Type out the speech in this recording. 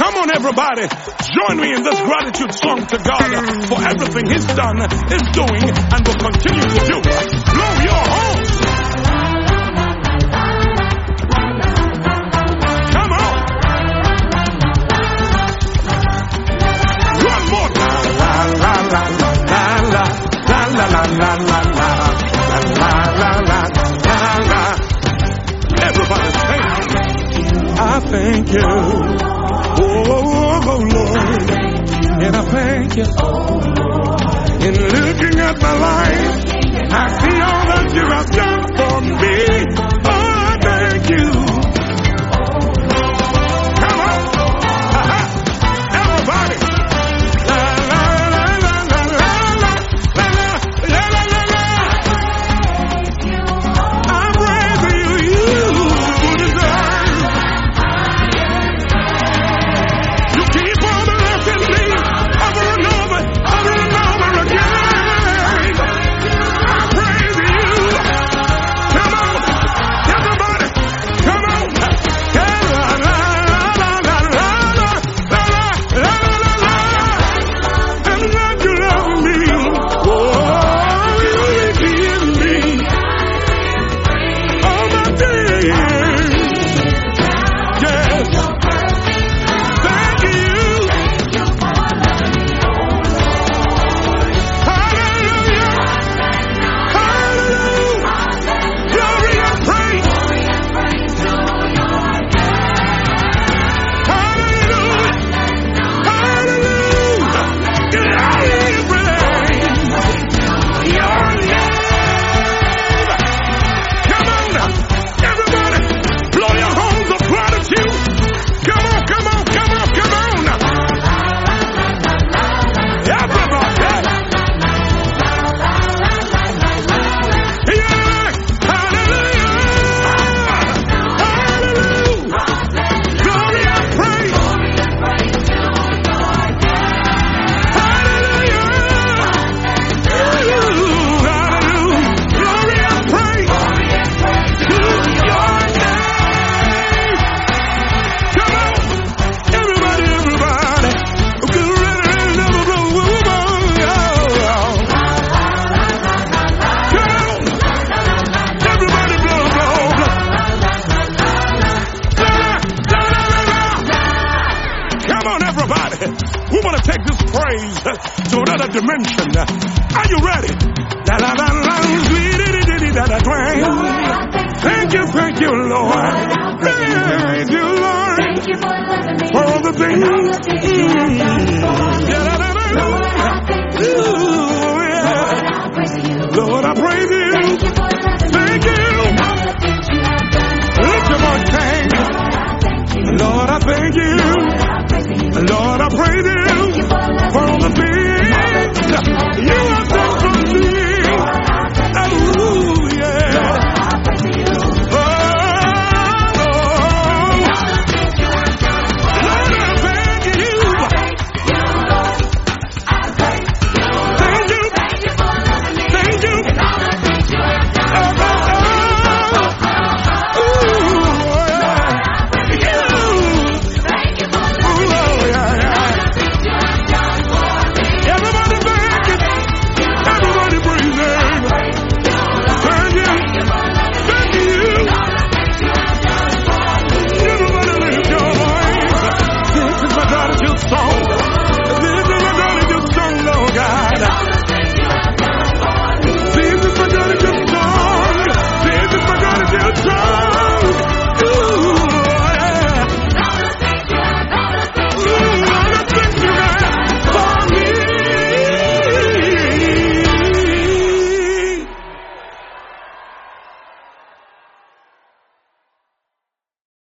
Come on, everybody. Join me in this gratitude song to God for everything He's done, is doing, and will continue to do. Blow your horn. Come on. One more time. La la la la la la la la la la la la la la. Everybody sing. I thank you. Oh, Lord, and I thank you. In looking at my life, I see all that you have done for me. Oh, I thank you. Come on. Everybody. La, la, la, la, la, la, la, la, la, la, la. I'm praising you. You deserve. You keep on blessing me over and over again. I praise you. Come on, everybody, come on. La la la la la la la la la. I'm glad you love me. Oh, you give me all my days. Yes. Thank you. Hallelujah. Hallelujah. Glory and praise. Hallelujah. Hallelujah. Glory and praise. Your name. Come on now. Everybody, blow your horns of gratitude. Come on, come on, come on, come on. Everybody. Yeah. Hallelujah. Hallelujah. Glory and praise. Hallelujah. Hallelujah. Glory and praise to your name. Come on. Everybody, everybody. Get ready to never blow. Come on. Everybody blow, blow, blow. Come on, everybody. We want to take this praise to another dimension. Are you ready? La la la la, da da twang. Thank you, Lord. Thank you, Lord, for all the things